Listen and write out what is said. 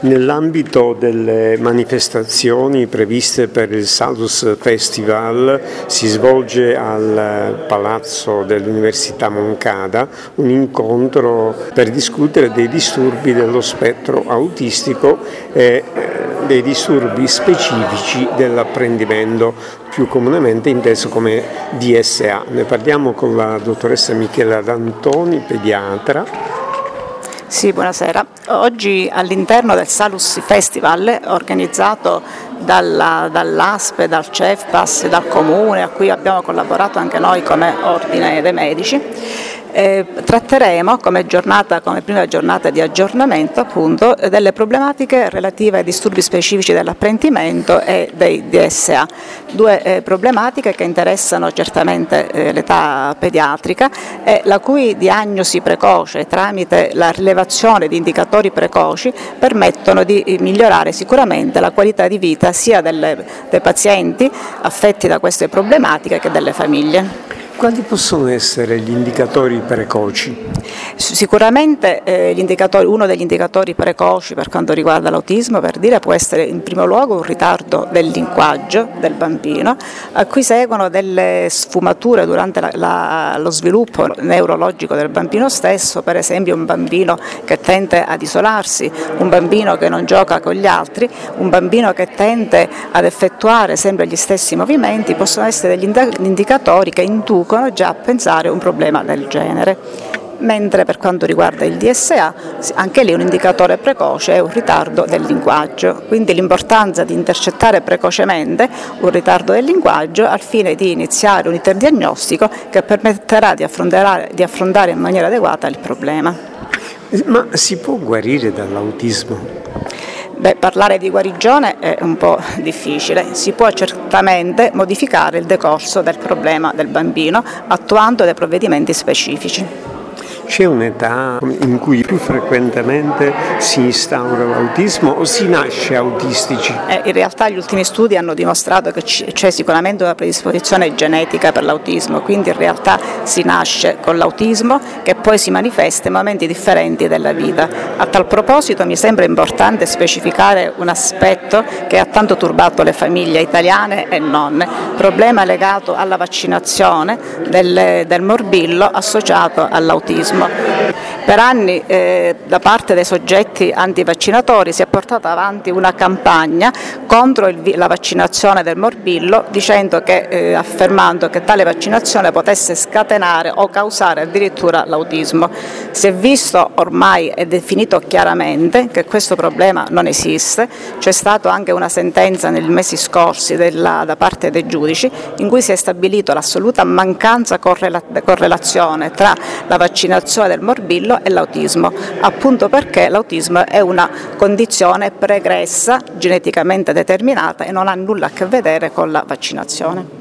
Nell'ambito delle manifestazioni previste per il Salus Festival si svolge al Palazzo dell'Università Moncada un incontro per discutere dei disturbi dello spettro autistico e dei disturbi specifici dell'apprendimento, più comunemente inteso come DSA. Ne parliamo con la dottoressa Michela D'Antoni, pediatra. Sì, buonasera. Oggi all'interno del Salus Festival, organizzato dall'ASP, dal CEFPAS, dal Comune, a cui abbiamo collaborato anche noi come Ordine dei Medici, tratteremo come prima giornata di aggiornamento appunto delle problematiche relative ai disturbi specifici dell'apprendimento e dei DSA, due problematiche che interessano certamente l'età pediatrica e la cui diagnosi precoce tramite la rilevazione di indicatori precoci permettono di migliorare sicuramente la qualità di vita sia dei pazienti affetti da queste problematiche che delle famiglie. Quali possono essere gli indicatori precoci? Sicuramente uno degli indicatori precoci per quanto riguarda l'autismo, per dire, può essere in primo luogo un ritardo del linguaggio del bambino, a cui seguono delle sfumature durante lo sviluppo neurologico del bambino stesso, per esempio un bambino che tende ad isolarsi, un bambino che non gioca con gli altri, un bambino che tende ad effettuare sempre gli stessi movimenti, possono essere degli indicatori che inducono già a pensare un problema del genere. Mentre per quanto riguarda il DSA, anche lì un indicatore precoce è un ritardo del linguaggio, quindi l'importanza di intercettare precocemente un ritardo del linguaggio al fine di iniziare un iter diagnostico che permetterà di affrontare in maniera adeguata il problema. Ma si può guarire dall'autismo? Parlare di guarigione è un po' difficile, si può certamente modificare il decorso del problema del bambino attuando dei provvedimenti specifici. C'è un'età in cui più frequentemente si instaura l'autismo o si nasce autistici? In realtà gli ultimi studi hanno dimostrato che c'è sicuramente una predisposizione genetica per l'autismo, quindi in realtà si nasce con l'autismo che poi si manifesta in momenti differenti della vita. A tal proposito mi sembra importante specificare un aspetto che ha tanto turbato le famiglie italiane e non, problema legato alla vaccinazione del morbillo associato all'autismo. Per anni da parte dei soggetti antivaccinatori si è portata avanti una campagna contro la vaccinazione del morbillo, affermando che tale vaccinazione potesse scatenare o causare addirittura l'autismo. Si è visto ormai e definito chiaramente che questo problema non esiste, c'è stata anche una sentenza nei mesi scorsi da parte dei giudici in cui si è stabilito l'assoluta mancanza correlazione tra la vaccinazione del morbillo e l'autismo, appunto perché l'autismo è una condizione pregressa, geneticamente determinata e non ha nulla a che vedere con la vaccinazione.